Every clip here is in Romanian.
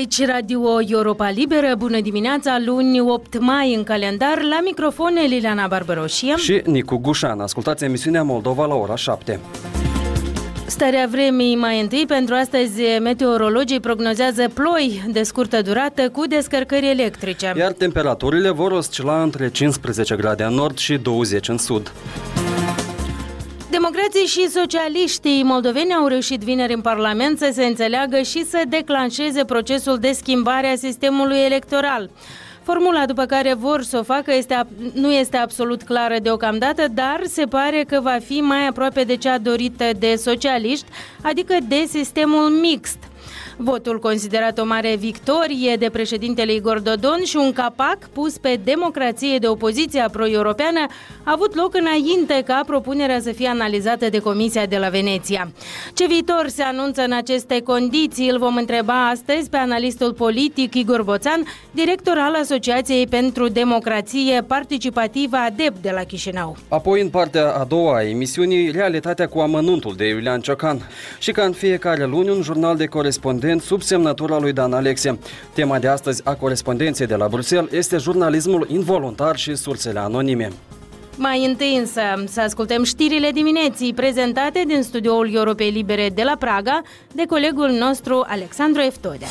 Aici Radio Europa Liberă, bună dimineața, luni 8 mai în calendar, la microfon Liliana Barbaroșie și Nicu Gușan. Ascultați emisiunea Moldova la ora 7. Starea vremii mai întâi. Pentru astăzi, meteorologii prognozează ploi de scurtă durată cu descărcări electrice. Iar temperaturile vor oscila între 15 grade în nord și 20 în sud. Democrații și socialiștii moldoveni au reușit vineri în Parlament să se înțeleagă și să declanșeze procesul de schimbare a sistemului electoral. Formula după care vor să o facă nu este absolut clară deocamdată, dar se pare că va fi mai aproape de cea dorită de socialiști, adică de sistemul mixt. Votul considerat o mare victorie de președintele Igor Dodon și un capac pus pe democrație de opoziția pro-europeană a avut loc înainte ca propunerea să fie analizată de Comisia de la Veneția. Ce viitor se anunță în aceste condiții? Îl vom întreba astăzi pe analistul politic Igor Boțan, director al Asociației pentru Democrație Participativă ADEP de la Chișinău. Apoi, în partea a doua a emisiunii, realitatea cu amănuntul de Iulian Ciocan. Și ca în fiecare luni, un jurnal de corespondent sub semnătura lui Dan Alexe. Tema de astăzi a corespondenței de la Bruxelles este jurnalismul involuntar și sursele anonime. Mai întâi însă să ascultăm știrile dimineții prezentate din studioul Europei Libere de la Praga de colegul nostru Alexandru Eftodea.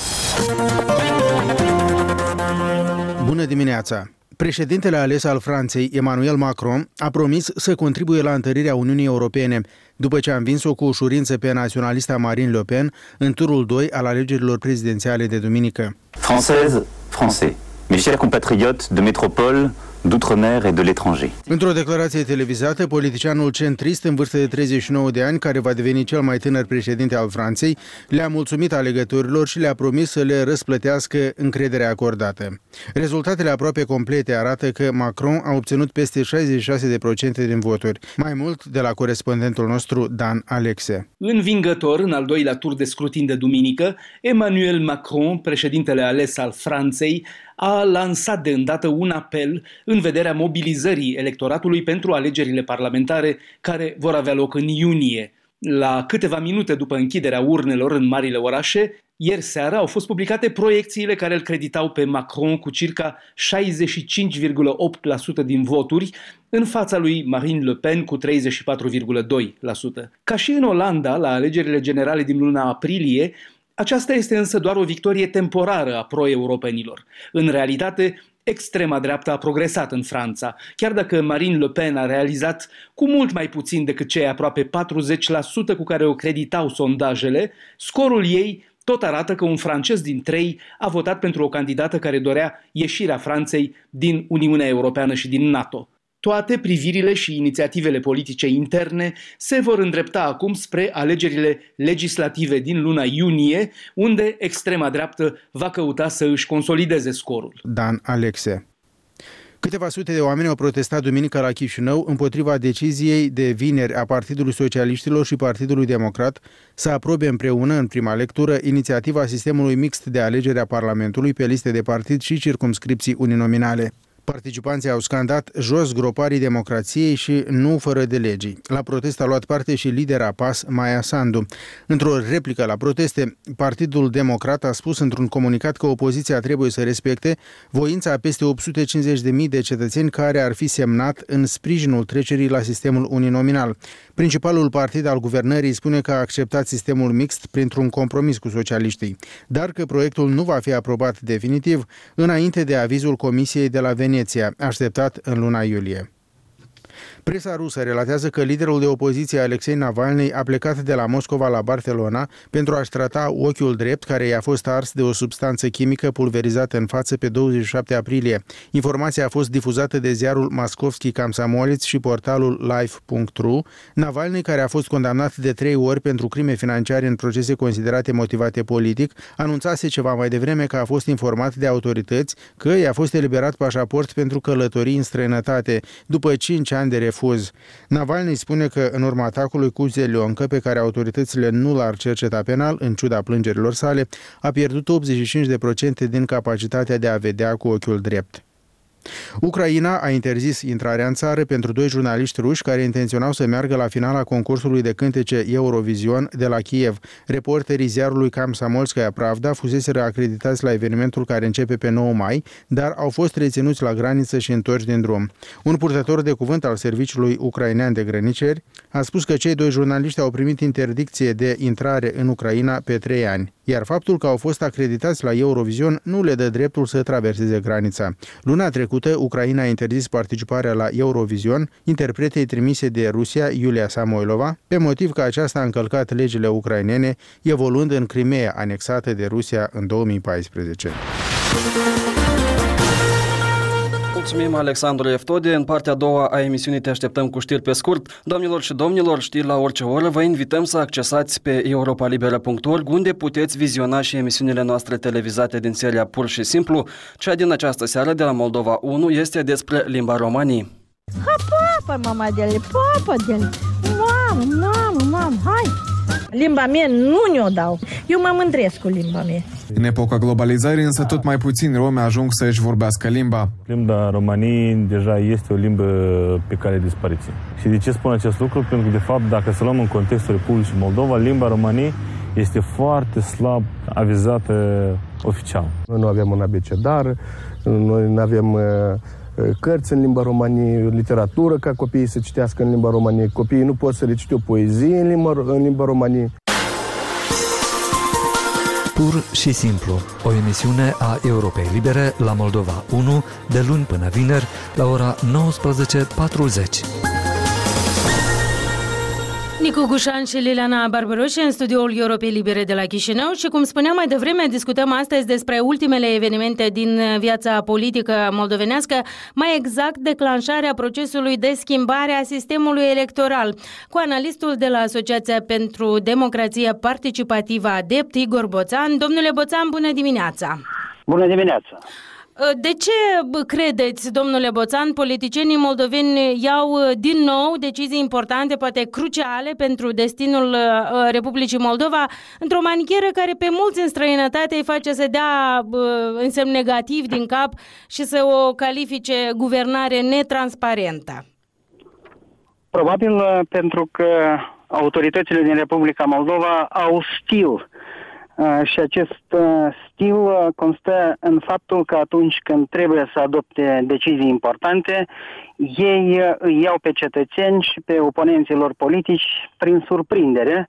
Bună dimineața! Președintele ales al Franței, Emmanuel Macron, a promis să contribuie la întărirea Uniunii Europene, după ce a învins-o cu ușurință pe naționalista Marine Le Pen în turul 2 al alegerilor prezidențiale de duminică. Française, Français, mes chers compatriotes de métropole, d'outre-mer et de l'étranger. Într-o declarație televizată, politicianul centrist în vârstă de 39 de ani, care va deveni cel mai tânăr președinte al Franței, le-a mulțumit alegătorilor și le-a promis să le răsplătească încrederea acordată. Rezultatele aproape complete arată că Macron a obținut peste 66% din voturi, mai mult de la corespondentul nostru Dan Alexe. Învingător în al doilea tur de scrutin de duminică, Emmanuel Macron, președintele ales al Franței, a lansat de îndată un apel în vederea mobilizării electoratului pentru alegerile parlamentare care vor avea loc în iunie. La câteva minute după închiderea urnelor în marile orașe, ieri seara au fost publicate proiecțiile care îl creditau pe Macron cu circa 65,8% din voturi, în fața lui Marine Le Pen cu 34,2%. Ca și în Olanda, la alegerile generale din luna aprilie, aceasta este însă doar o victorie temporară a pro-europenilor. În realitate, extrema dreaptă a progresat în Franța, chiar dacă Marine Le Pen a realizat cu mult mai puțin decât cei aproape 40% cu care o creditau sondajele, scorul ei tot arată că un francez din 3 a votat pentru o candidată care dorea ieșirea Franței din Uniunea Europeană și din NATO. Toate privirile și inițiativele politice interne se vor îndrepta acum spre alegerile legislative din luna iunie, unde extrema dreaptă va căuta să își consolideze scorul. Dan Alexe. Câteva sute de oameni au protestat duminică la Chișinău împotriva deciziei de vineri a Partidului Socialiștilor și Partidului Democrat să aprobe împreună, în prima lectură, inițiativa sistemului mixt de alegere a Parlamentului pe liste de partid și circumscripții uninominale. Participanții au scandat jos groparii democrației și nu fără de legii. La protest a luat parte și lidera PAS, Maia Sandu. Într-o replică la proteste, Partidul Democrat a spus într-un comunicat că opoziția trebuie să respecte voința a peste 850.000 de cetățeni care ar fi semnat în sprijinul trecerii la sistemul uninominal. Principalul partid al guvernării spune că a acceptat sistemul mixt printr-un compromis cu socialiștii, dar că proiectul nu va fi aprobat definitiv înainte de avizul Comisiei de la Veneția, așteptat în luna iulie. Presa rusă relatează că liderul de opoziție Alexei Navalny a plecat de la Moscova la Barcelona pentru a-și trata ochiul drept, care i-a fost ars de o substanță chimică pulverizată în față pe 27 aprilie. Informația a fost difuzată de ziarul Moskovski Komsomolets și portalul Life.ru. Navalny, care a fost condamnat de 3 ori pentru crime financiare în procese considerate motivate politic, anunțase ceva mai devreme că a fost informat de autorități că i-a fost eliberat pașaport pentru călătorii în străinătate, după 5 ani de refuz. Navalny spune că în urma atacului cu zelioncă, pe care autoritățile nu l-ar cerceta penal, în ciuda plângerilor sale, a pierdut 85% din capacitatea de a vedea cu ochiul drept. Ucraina a interzis intrarea în țară pentru 2 jurnaliști ruși care intenționau să meargă la finala concursului de cântece Eurovision de la Kiev. Reporterii ziarului Komsomolskaya Pravda fuseseră acreditați la evenimentul care începe pe 9 mai, dar au fost reținuți la graniță și întorși din drum. Un purtător de cuvânt al Serviciului Ucrainean de Grăniceri a spus că cei 2 jurnaliști au primit interdicție de intrare în Ucraina pe 3 ani, iar faptul că au fost acreditați la Eurovision nu le dă dreptul să traverseze granița. Luna trecută, Ucraina a interzis participarea la Eurovision interpretei trimise de Rusia, Iulia Samoilova, pe motiv că aceasta a încălcat legile ucrainene, evoluând în Crimea, anexată de Rusia în 2014. Mulțumim, Alexandru Eftode. În partea a doua a emisiunii te așteptăm cu știri pe scurt. Doamnelor și domnilor, știri la orice oră, vă invităm să accesați pe europalibera.org, unde puteți viziona și emisiunile noastre televizate din seria Pur și Simplu. Cea din această seară de la Moldova 1 este despre limba romanii. Papa, mama dele, papa dele, mamă, hai! Limba mea nu ne-o dau. Eu mă mândresc cu limba mea. În epoca globalizării, însă, tot mai puțini romi ajung să își vorbească limba. Limba României deja este o limbă pe care dispariție. Și de ce spun acest lucru? Pentru că, de fapt, dacă să luăm în contextul Republicii Moldova, limba României este foarte slab avizată oficial. Noi nu avem un abecedar, noi nu avem cărți în limba României, literatură ca copiii să citească în limba României. Copiii nu pot să recite o poezie în limba României. Pur și simplu, o emisiune a Europei Libere la Moldova 1, de luni până vineri, la ora 19:40. Nicu Gușan și Liliana Barbaroșe în studioul Europei Libere de la Chișinău și, cum spuneam mai devreme, discutăm astăzi despre ultimele evenimente din viața politică moldovenească, mai exact declanșarea procesului de schimbare a sistemului electoral, cu analistul de la Asociația pentru Democrație Participativă ADEPT, Igor Boțan. Domnule Boțan, bună dimineața! Bună dimineața! De ce credeți, domnule Boțan, politicienii moldoveni iau din nou decizii importante, poate cruciale pentru destinul Republicii Moldova, într-o manieră care pe mulți în străinătate îi face să dea însemn negativ din cap și să o califice guvernare netransparentă? Probabil pentru că autoritățile din Republica Moldova au stil. Și acest stil constă în faptul că atunci când trebuie să adopte decizii importante, ei îi iau pe cetățeni și pe oponenții lor politici prin surprindere.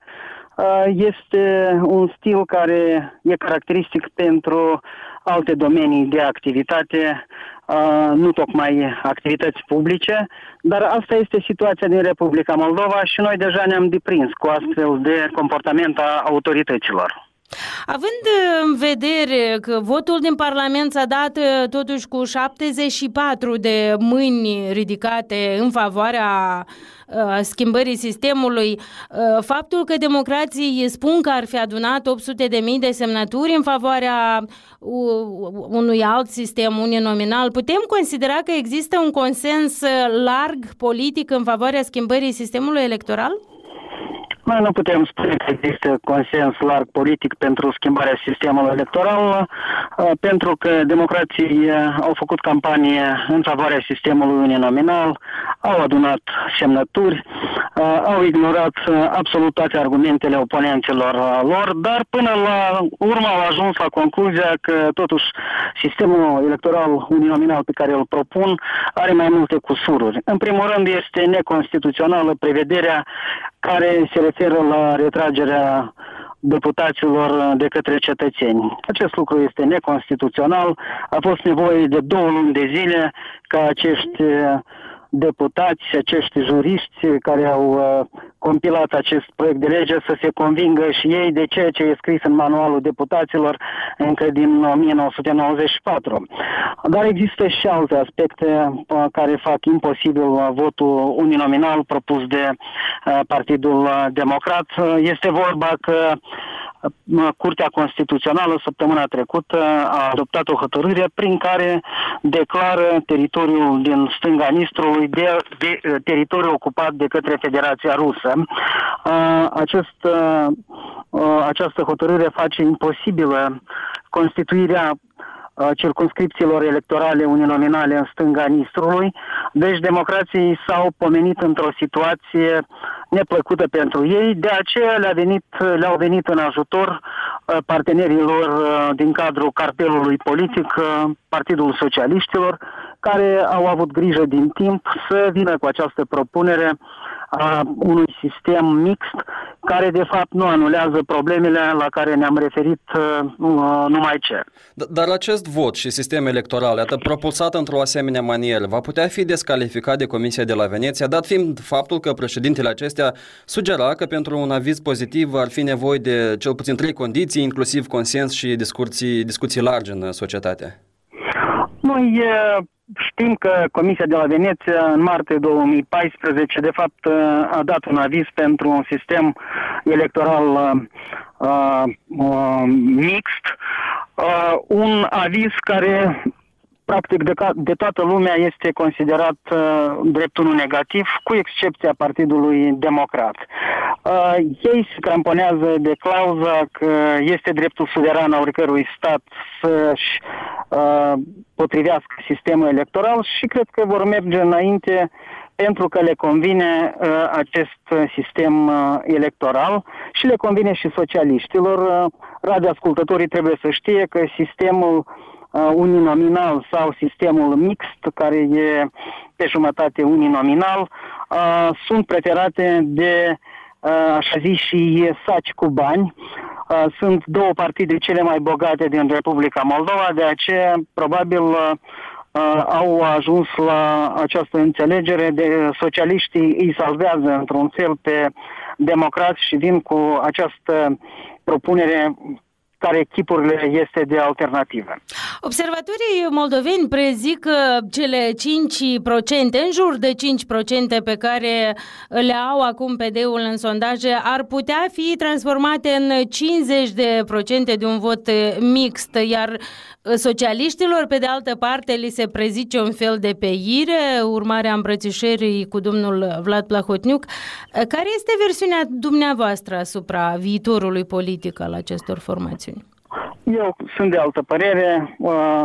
Este un stil care e caracteristic pentru alte domenii de activitate, nu tocmai activități publice, dar asta este situația din Republica Moldova și noi deja ne-am deprins cu astfel de comportament a autorităților. Având în vedere că votul din Parlament s-a dat totuși cu 74 de mâini ridicate în favoarea schimbării sistemului, faptul că democrații spun că ar fi adunat 800.000 de semnături în favoarea unui alt sistem uninominal, putem considera că există un consens larg politic în favoarea schimbării sistemului electoral? Noi nu putem spune că există consens larg politic pentru schimbarea sistemului electoral, pentru că democrații au făcut campanie în favoarea sistemului uninominal, au adunat semnături, au ignorat absolut toate argumentele oponenților lor, dar până la urmă au ajuns la concluzia că totuși sistemul electoral uninominal pe care îl propun are mai multe cusururi. În primul rând este neconstituțională prevederea care se referă la retragerea deputaților de către cetățeni. Acest lucru este neconstituțional. A fost nevoie de 2 luni de zile ca acești deputați, acești juriști care au compilat acest proiect de lege să se convingă și ei de ceea ce e scris în manualul deputaților încă din 1994. Dar există și alte aspecte care fac imposibil votul uninominal propus de Partidul Democrat. Este vorba că Curtea Constituțională săptămâna trecută a adoptat o hotărâre prin care declară teritoriul din stânga Nistrului de teritoriu ocupat de către Federația Rusă. Această hotărâre face imposibilă constituirea circumscripțiilor electorale uninominale în stânga Nistrului. Deci democrații s-au pomenit într-o situație neplăcută pentru ei, de aceea le-au venit în ajutor partenerilor din cadrul cartelului politic, Partidul Socialiștilor, care au avut grijă din timp să vină cu această propunere a unui sistem mixt, care de fapt nu anulează problemele la care ne-am referit numai ce. Dar acest vot și sistem electoral, atât propulsat într-o asemenea manieră, va putea fi descalificat de Comisia de la Veneția, dat fiind faptul că președintele acestea sugera că pentru un aviz pozitiv ar fi nevoie de cel puțin 3 condiții, inclusiv consens și discuții largi în societate. Noi știm că Comisia de la Veneția în martie 2014 de fapt a dat un aviz pentru un sistem electoral mixt, un aviz care practic de toată lumea este considerat drept unul negativ, cu excepția Partidului Democrat. Ei se cramponează de clauza că este dreptul suveran al oricărui stat să-și potrivească sistemul electoral și cred că vor merge înainte pentru că le convine acest sistem electoral și le convine și socialiștilor. Radioascultătorii trebuie să știe că sistemul uninominal sau sistemul mixt, care e pe jumătate uninominal, sunt preferate de, așa zis, și saci cu bani. Sunt două partide cele mai bogate din Republica Moldova, de aceea probabil au ajuns la această înțelegere de socialiștii îi salvează într-un fel pe democrați și vin cu această propunere care chipurile este de alternativă. Observatorii moldoveni prezic cele 5%, în jur de 5% pe care le au acum PD-ul în sondaje, ar putea fi transformate în 50% de un vot mixt, iar socialiștilor, pe de altă parte, li se prezice un fel de peire, urmarea îmbrățișării cu domnul Vlad Plahotniuc. Care este versiunea dumneavoastră asupra viitorului politic al acestor formațiuni? Eu sunt de altă părere.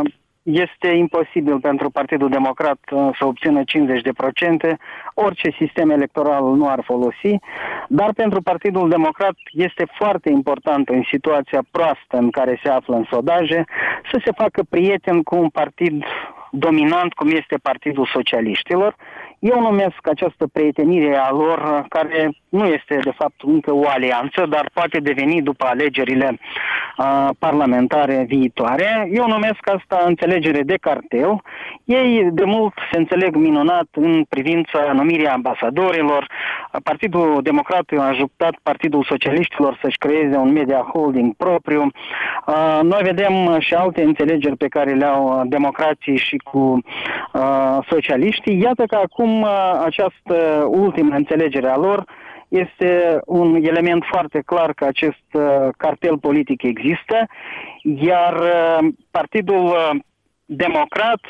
Este imposibil pentru Partidul Democrat să obțină 50%. Orice sistem electoral nu ar folosi, dar pentru Partidul Democrat este foarte important în situația proastă în care se află în sondaje să se facă prieten cu un partid dominant cum este Partidul Socialiștilor. Eu numesc această prietenire a lor, care nu este de fapt încă o alianță, dar poate deveni după alegerile parlamentare viitoare. Eu numesc asta înțelegere de cartel. Ei de mult se înțeleg minunat în privința numirii ambasadorilor. Partidul Democrat a ajutat Partidul Socialiștilor să-și creeze un media holding propriu. Noi vedem și alte înțelegeri pe care le au democrații și cu socialiștii. Iată că acum această ultimă înțelegere a lor este un element foarte clar că acest cartel politic există, iar Partidul Democrat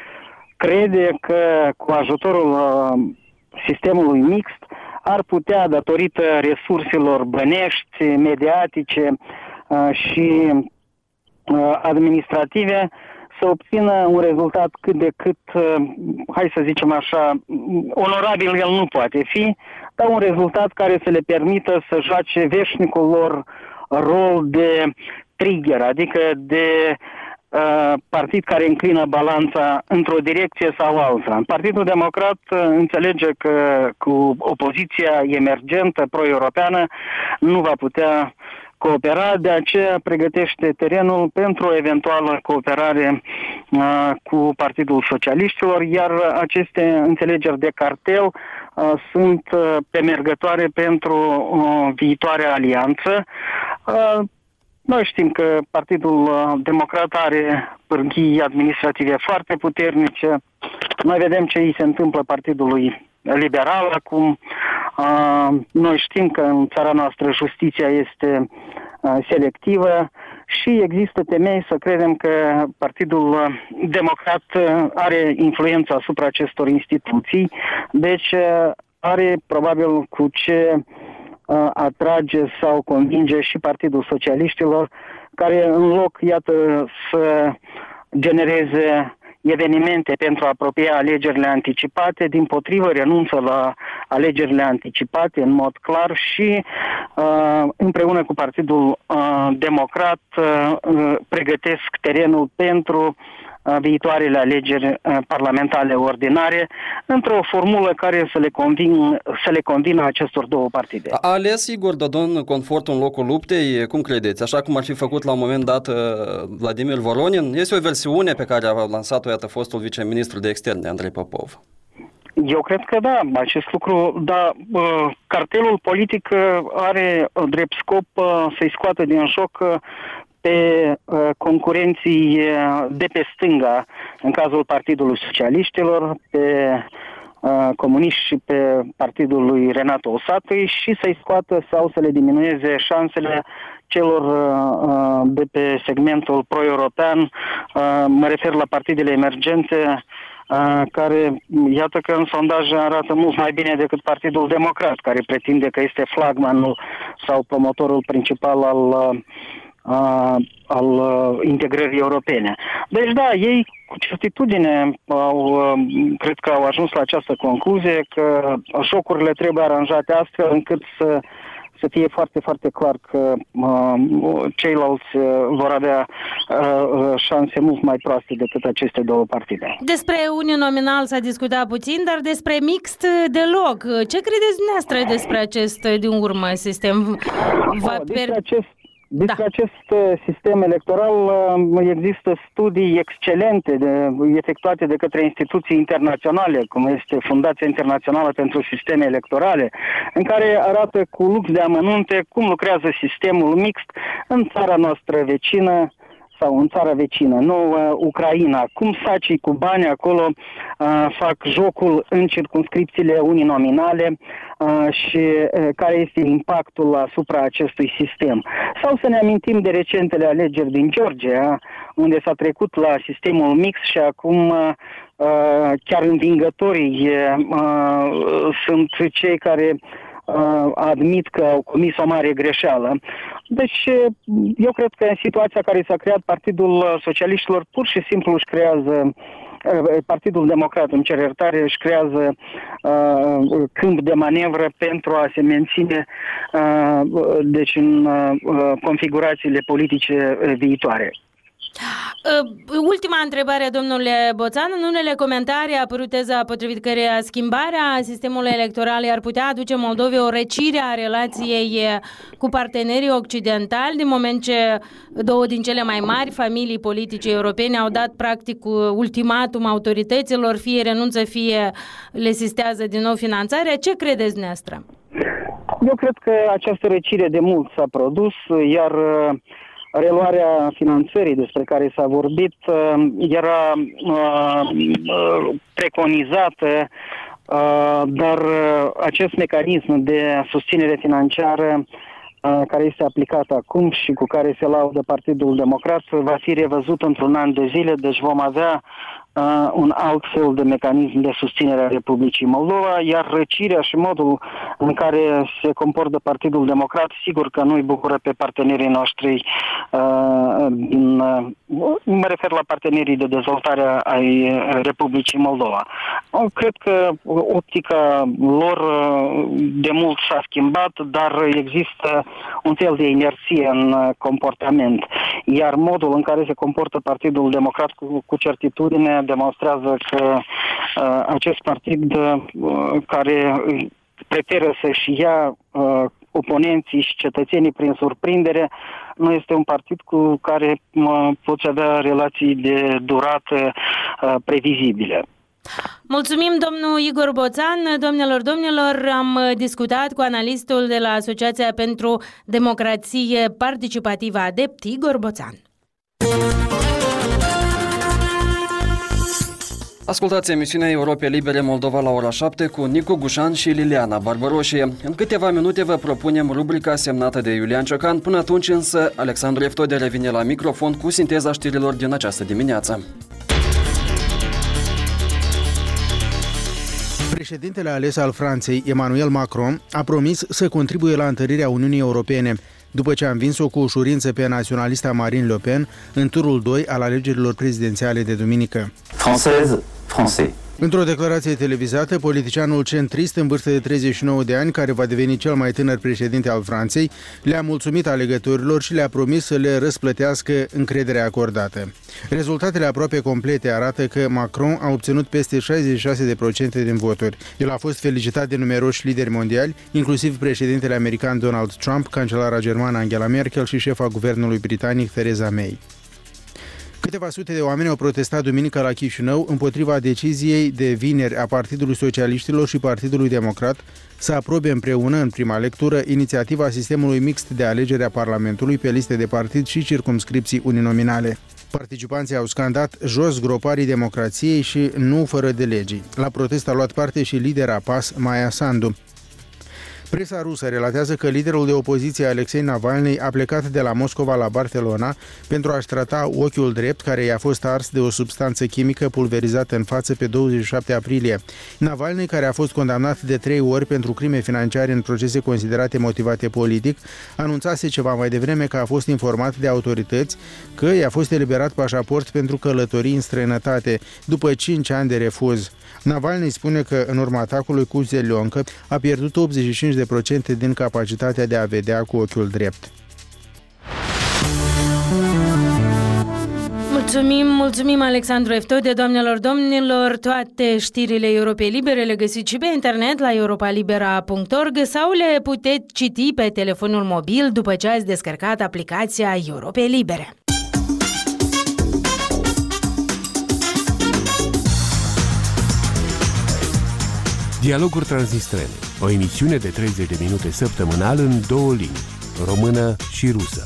crede că cu ajutorul sistemului mixt ar putea, datorită resurselor bănești, mediatice și administrative, să obțină un rezultat cât de cât, hai să zicem așa, onorabil el nu poate fi, dar un rezultat care să le permită să joace veșnicul lor rol de trigger, adică de partid care înclină balanța într-o direcție sau alta. Partidul Democrat înțelege că cu opoziția emergentă pro-europeană nu va putea coopera, de aceea pregătește terenul pentru o eventuală cooperare cu Partidul Socialiștilor, iar aceste înțelegeri de cartel sunt premergătoare pentru o viitoare alianță. Noi știm că Partidul Democrat are pârghii administrative foarte puternice. Noi vedem ce îi se întâmplă Partidului Liberal acum. Noi știm că în țara noastră justiția este selectivă și există temei să credem că Partidul Democrat are influență asupra acestor instituții, deci are probabil cu ce atrage sau convinge și Partidul Socialiștilor, care în loc, iată, să genereze evenimente pentru a apropia alegerile anticipate, dimpotrivă renunță la alegerile anticipate în mod clar și împreună cu Partidul Democrat pregătesc terenul pentru viitoarele alegeri parlamentare ordinare într-o formulă care să le convină acestor două partide. A ales Igor Dodon confort în locul luptei, cum credeți? Așa cum ar fi făcut la un moment dat Vladimir Voronin? Este o versiune pe care a lansat-o, iată, fostul viceministru de externe, Andrei Popov. Eu cred că da, acest lucru, dar cartelul politic are drept scop să-i scoată din joc pe concurenții de pe stânga, în cazul Partidului Socialiștilor, pe comuniști și pe partidul lui Renato Osatui și să-i scoată sau să le diminueze șansele celor de pe segmentul pro-european, mă refer la partidele emergente, care, iată că în sondaje arată mult mai bine decât Partidul Democrat, care pretinde că este flagmanul sau promotorul principal al integrării europene. Deci da, ei cu certitudine cred că au ajuns la această concluzie că jocurile trebuie aranjate astfel încât să fie foarte, foarte clar că ceilalți vor avea șanse mult mai proaste decât aceste două partide. Despre uninominal s-a discutat puțin, dar despre mixt deloc. Ce credeți dumneavoastră despre acest din urmă sistem? Despre acest sistem electoral există studii excelente efectuate de către instituții internaționale, cum este Fundația Internațională pentru Sisteme Electorale, în care arată cu lux de amănunte cum lucrează sistemul mixt în țara noastră vecină sau în țara vecină, nouă Ucraina, cum sacii cu bani acolo fac jocul în circumscripțiile uninominale și care este impactul asupra acestui sistem. Sau să ne amintim de recentele alegeri din Georgia, unde s-a trecut la sistemul mix și acum chiar învingătorii sunt cei care admit că au comis o mare greșeală. Deci eu cred că în situația care s-a creat Partidul Socialiștilor pur și simplu își creează, Partidul Democrat, îmi cer iertare, își creează câmp de manevră pentru a se menține deci în configurațiile politice viitoare. Ultima întrebare, domnule Boțan. În unele comentarii a apărut teza potrivit căreia schimbarea sistemului electoral ar putea aduce Moldovei o recire a relației cu partenerii occidentali, din moment ce două din cele mai mari familii politice europene au dat practic ultimatum autorităților, fie renunță, fie le sistează din nou finanțarea. Ce credeți dumneavoastră? Eu cred că această recire de mult s-a produs, iar reluarea finanțării despre care s-a vorbit era preconizată, dar acest mecanism de susținere financiară care este aplicat acum și cu care se laudă Partidul Democrat va fi revăzut într-un an de zile, deci vom avea un alt fel de mecanism de susținere a Republicii Moldova, iar răcirea și modul în care se comportă Partidul Democrat, sigur că nu îi bucură pe partenerii noștri, mă refer la partenerii de dezvoltare ai Republicii Moldova. Cred că optica lor de mult s-a schimbat, dar există un fel de inerție în comportament, iar modul în care se comportă Partidul Democrat cu certitudine demonstrează că acest partid care preferă să-și ia oponenții și cetățenii prin surprindere nu este un partid cu care poți avea relații de durată previzibile. Mulțumim, domnul Igor Boțan. Domnilor, am discutat cu analistul de la Asociația pentru Democrație Participativă ADEPT, Igor Boțan. Ascultați emisiunea Europe Libere Moldova la ora 7 cu Nicu Gușan și Liliana Barbaroșie. În câteva minute vă propunem rubrica semnată de Iulian Ciocan. Până atunci însă, Alexandru Eftode revine la microfon cu sinteza știrilor din această dimineață. Președintele ales al Franței, Emmanuel Macron, a promis să contribuie la întărirea Uniunii Europene. după ce a învins-o cu ușurință pe naționalista Marine Le Pen în turul 2 al alegerilor prezidențiale de duminică. Française, français. Într-o declarație televizată, politicianul centrist în vârstă de 39 de ani, care va deveni cel mai tânăr președinte al Franței, le-a mulțumit alegătorilor și le-a promis să le răsplătească încrederea acordată. Rezultatele aproape complete arată că Macron a obținut peste 66% din voturi. El a fost felicitat de numeroși lideri mondiali, inclusiv președintele american Donald Trump, cancelara germană Angela Merkel și șefa guvernului britanic Theresa May. Câteva sute de oameni au protestat duminică la Chișinău împotriva deciziei de vineri a Partidului Socialiștilor și Partidului Democrat să aprobe împreună, în prima lectură, inițiativa sistemului mixt de alegere a Parlamentului pe liste de partid și circumscripții uninominale. Participanții au scandat "jos groparii democrației" și "nu fără de legii". La protest a luat parte și lidera PAS, Maia Sandu. Presa rusă relatează că liderul de opoziție Alexei Navalny a plecat de la Moscova la Barcelona pentru a-și trata ochiul drept, care i-a fost ars de o substanță chimică pulverizată în față pe 27 aprilie. Navalny, care a fost condamnat de 3 ori pentru crime financiare în procese considerate motivate politic, anunțase ceva mai devreme că a fost informat de autorități că i-a fost eliberat pașaport pentru călătorii în străinătate, după 5 ani de refuz. Navalny spune că în urma atacului cu zelioncă a pierdut 85% din capacitatea de a vedea cu ochiul drept. Mulțumim Alexandru Eftode, doamnelor, domnilor. Toate știrile Europei Libere le găsiți și pe internet la europalibera.org sau le puteți citi pe telefonul mobil după ce ați descărcat aplicația Europei Libere. Dialoguri Transnistrene, o emisiune de 30 de minute săptămânal în 2 limbi, română și rusă.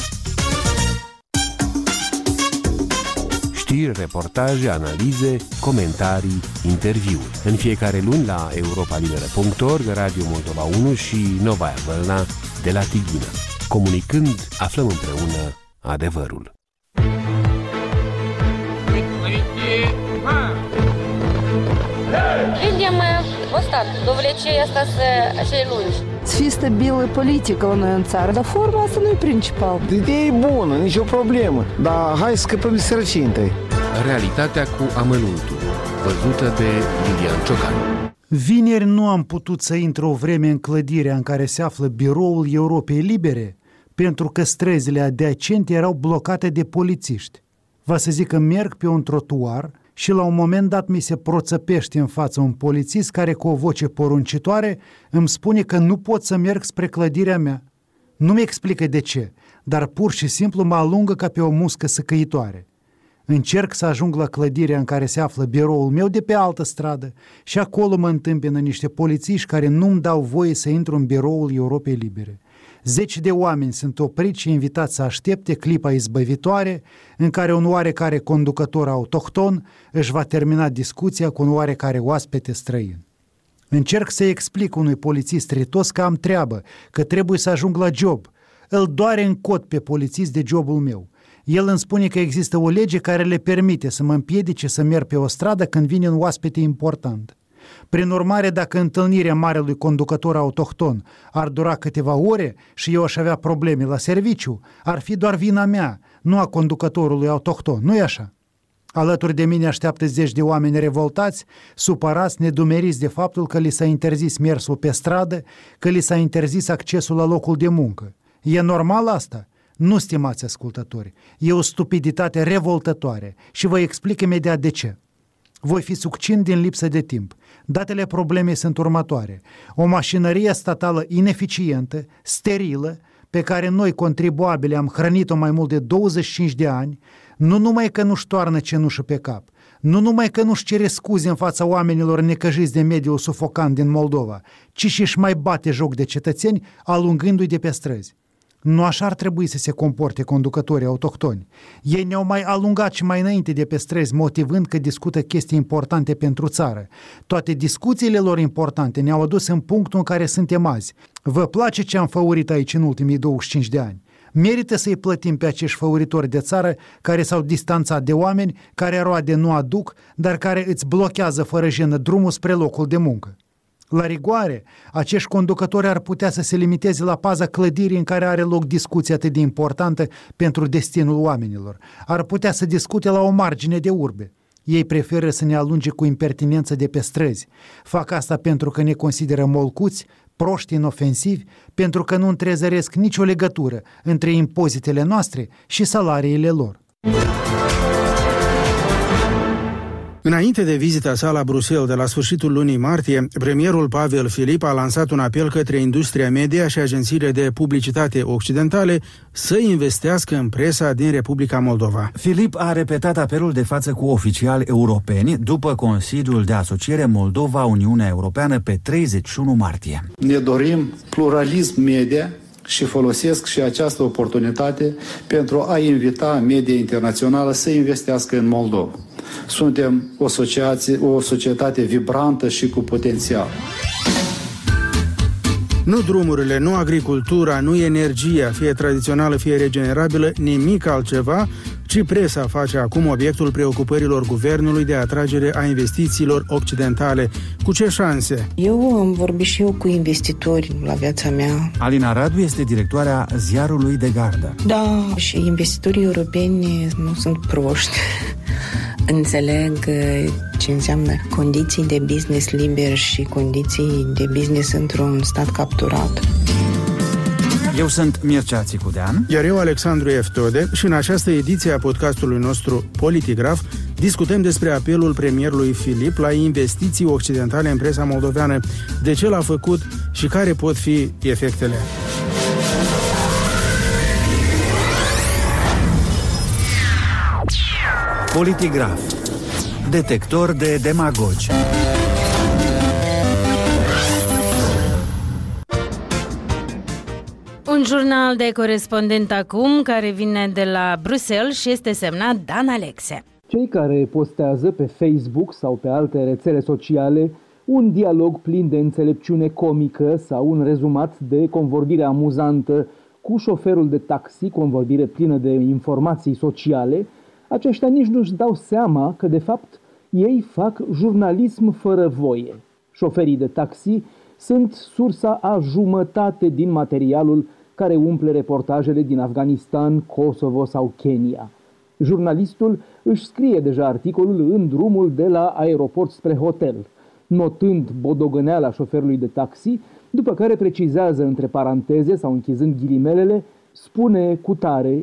Știri, reportaje, analize, comentarii, interviuri. În fiecare luni la europalibera.org, Radio Moldova 1 și Novaia Vălna de la Tighina. Comunicând, aflăm împreună adevărul. Видим остатки, довлечение остаться acei lungi. Să fie stabilă politică la noi în țară, dar forma asta nu e principal. Ideea e bună, nicio problemă, dar hai să scăpăm de sărăcie întâi. Realitatea cu amănuntul, văzută de Lilian Ciocan. Vineri nu am putut să intru o vreme în clădirea în care se află biroul Europei Libere, pentru că străzile adiacente erau blocate de polițiști. Va să zic că merg pe un trotuar și la un moment dat mi se proțăpește în față un polițist care cu o voce poruncitoare îmi spune că nu pot să merg spre clădirea mea. Nu-mi explică de ce, dar pur și simplu mă alungă ca pe o muscă săcăitoare. Încerc să ajung la clădirea în care se află biroul meu de pe altă stradă și acolo mă întâmpină niște polițiști care nu-mi dau voie să intru în biroul Europei Libere. 10 de oameni sunt opriți și invitați să aștepte clipa izbăvitoare în care un oarecare conducător autohton își va termina discuția cu un oarecare oaspete străin. Încerc să explic unui polițist ritos că am treabă, că trebuie să ajung la job. Îl doare în cot pe polițist de jobul meu. El îmi spune că există o lege care le permite să mă împiedice să merg pe o stradă când vine un oaspete important. Prin urmare, dacă întâlnirea marelui conducător autohton ar dura câteva ore și eu aș avea probleme la serviciu, ar fi doar vina mea, nu a conducătorului autohton, nu-i așa? Alături de mine așteaptă 10 de oameni revoltați, supărați, nedumeriți de faptul că li s-a interzis mersul pe stradă, că li s-a interzis accesul la locul de muncă. E normal asta? Nu, stimați ascultători, e o stupiditate revoltătoare și vă explic imediat de ce. Voi fi succint din lipsă de timp. Datele problemei sunt următoare. O mașinărie statală ineficientă, sterilă, pe care noi, contribuabili, am hrănit-o mai mult de 25 de ani, nu numai că nu-și toarnă cenușă pe cap, nu numai că nu-și cere scuze în fața oamenilor necăjiți de mediul sufocant din Moldova, ci și-și mai bate joc de cetățeni, alungându-i de pe străzi. Nu așa ar trebui să se comporte conducătorii autohtoni. Ei ne-au mai alungat și mai înainte de pe străzi, motivând că discută chestii importante pentru țară. Toate discuțiile lor importante ne-au adus în punctul în care suntem azi. Vă place ce am făurit aici în ultimii 25 de ani? Merită să-i plătim pe acești făuritori de țară care s-au distanțat de oameni, care roade nu aduc, dar care îți blochează fără jenă drumul spre locul de muncă. La rigoare, acești conducători ar putea să se limiteze la paza clădirii în care are loc discuția atât de importantă pentru destinul oamenilor. Ar putea să discute la o margine de urbe. Ei preferă să ne alunge cu impertinență de pe străzi. Fac asta pentru că ne consideră molcuți, proști, inofensivi, pentru că nu întrezăresc nicio legătură între impozitele noastre și salariile lor. Înainte de vizita sa la Bruxelles de la sfârșitul lunii martie, premierul Pavel Filip a lansat un apel către industria media și agențiile de publicitate occidentale să investească în presa din Republica Moldova. Filip a repetat apelul de față cu oficiali europeni după Consiliul de Asociere Moldova-Uniunea Europeană pe 31 martie. Ne dorim pluralism media și folosesc și această oportunitate pentru a invita media internațională să investească în Moldova. Suntem o societate vibrantă și cu potențial. Nu drumurile, nu agricultura, nu energia, fie tradițională, fie regenerabilă, nimic altceva, ci presa face acum obiectul preocupărilor guvernului de atragere a investițiilor occidentale. Cu ce șanse? Eu am vorbit și eu cu investitori la viața mea. Alina Radu este directoarea ziarului De Gardă. Da, și investitorii europeni nu sunt proști. Înțeleg ce înseamnă condiții de business liber și condiții de business într-un stat capturat. Eu sunt Mircea Țicudean. Iar eu, Alexandru Eftode, și în această ediție a podcastului nostru Politigraf discutăm despre apelul premierului Filip la investiții occidentale în presa moldoveană, de ce l-a făcut și care pot fi efectele. Politigraf. Detector de demagogi. Un jurnal de corespondent acum, care vine de la Bruxelles și este semnat Dan Alexe. Cei care postează pe Facebook sau pe alte rețele sociale un dialog plin de înțelepciune comică sau un rezumat de convorbire amuzantă cu șoferul de taxi, convorbire plină de informații sociale, aceștia nici nu-și dau seama că, de fapt, ei fac jurnalism fără voie. Șoferii de taxi sunt sursa a jumătate din materialul care umple reportajele din Afganistan, Kosovo sau Kenya. Jurnalistul își scrie deja articolul în drumul de la aeroport spre hotel, notând bodogăneala șoferului de taxi, după care precizează între paranteze sau închizând ghilimelele, spune cutare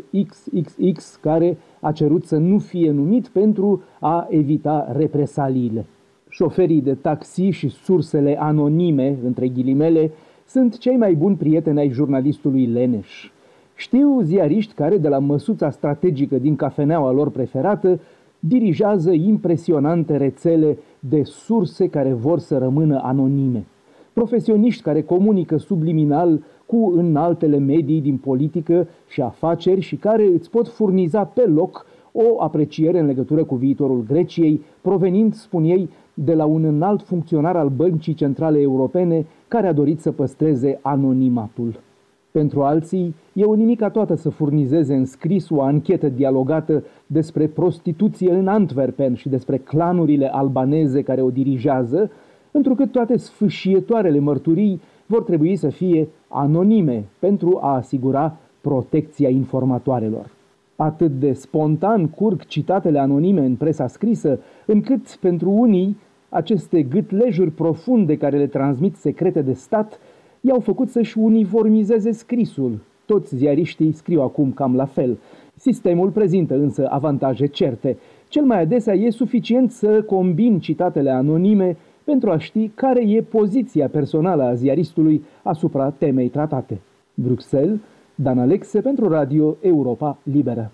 XXX care a cerut să nu fie numit pentru a evita represaliile. Șoferii de taxi și sursele anonime, între ghilimele, sunt cei mai buni prieteni ai jurnalistului leneș. Știu ziariști care, de la măsuța strategică din cafeneaua lor preferată, dirigează impresionante rețele de surse care vor să rămână anonime. Profesioniști care comunică subliminal cu înaltele medii din politică și afaceri și care îți pot furniza pe loc o apreciere în legătură cu viitorul Greciei, provenind, spun ei, de la un înalt funcționar al Băncii Centrale Europene care a dorit să păstreze anonimatul. Pentru alții, e o nimica toată să furnizeze în scris o anchetă dialogată despre prostituție în Antwerpen și despre clanurile albaneze care o dirigează, întrucât toate sfâșietoarele mărturii vor trebui să fie anonime pentru a asigura protecția informatoarelor. Atât de spontan curg citatele anonime în presa scrisă, încât pentru unii aceste gâtlejuri profunde care le transmit secrete de stat i-au făcut să-și uniformizeze scrisul. Toți ziariștii scriu acum cam la fel. Sistemul prezintă însă avantaje certe. Cel mai adesea e suficient să combini citatele anonime pentru a ști care e poziția personală a ziaristului asupra temei tratate. Bruxelles, Dan Alexe pentru Radio Europa Liberă.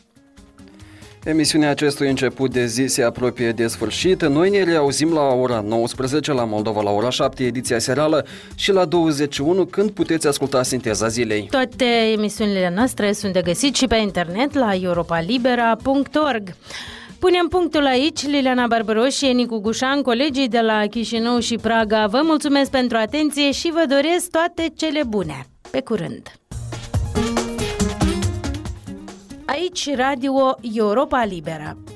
Emisiunea acestui început de zi se apropie de sfârșit. Noi ne reauzim la ora 19 la Moldova, la ora 7 ediția serială și la 21 când puteți asculta Sinteza Zilei. Toate emisiunile noastre sunt de găsit și pe internet la europalibera.org. Punem punctul aici. Liliana Barbăroș, Nicu Gușan, colegii de la Chișinău și Praga vă mulțumesc pentru atenție și vă doresc toate cele bune. Pe curând! Aici Radio Europa Liberă.